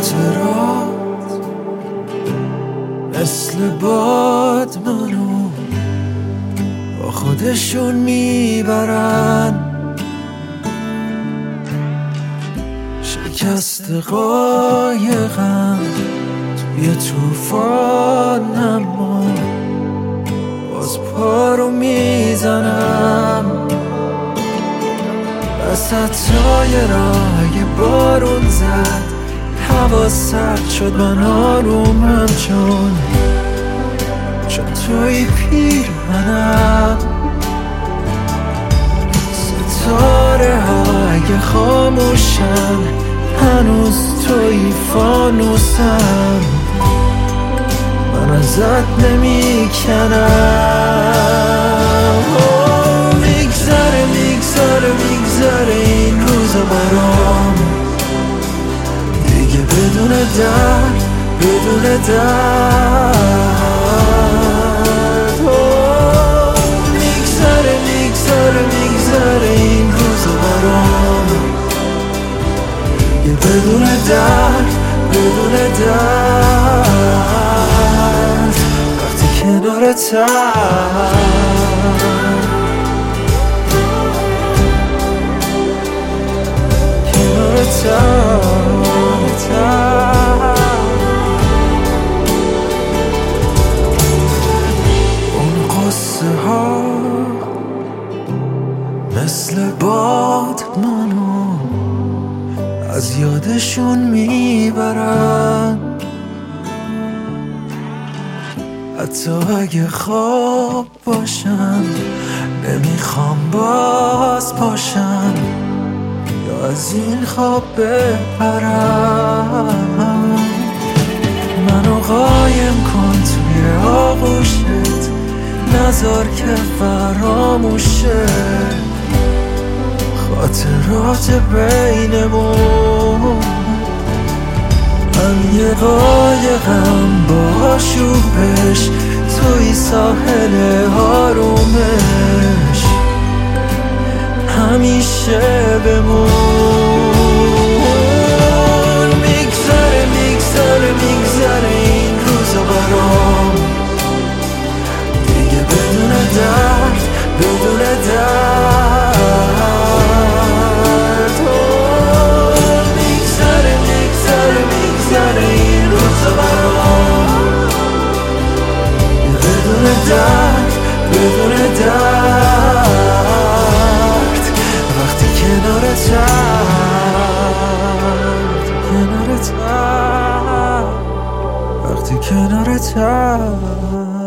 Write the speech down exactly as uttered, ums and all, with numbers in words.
خاطرات مثل باد منو با خودشون میبرن، شکست قایقم توی طوفان، اما باز پا رو میزنم وسطای راه. یه بارون زد، هوا سرد شد، من آرومم چون چون توی پیرهنم. ستاره ها اگه خاموشن، هنوز توی فانوسم، من ازت نمیکنم. میگذره میگذره میگذره این روزا برام، دیگه بدون درد بدون درد. میگذره میگذره میگذره این روزا برام، دیگه بدون درد بدون درد. وقتی کنارتم اون قصه ها مثل باد منو از یادشون میبرن، حتی اگه خواب باشم نمیخوام باز باشم یا از این خواب بپرم. منو قایم کن توی آغوشت، نذار که فراموشه خاطرات بینمون. من یه قایقم با آشوبش توی ساحل آرومش، همیشه بمون. میگذره میگذره میگذره این روزا برام، دیگه بدون درد بدون درد. میگذره میگذره میگذره این روزا برام، بدون درد بدون درد. وقتی کنارتم، وقتی کنارتم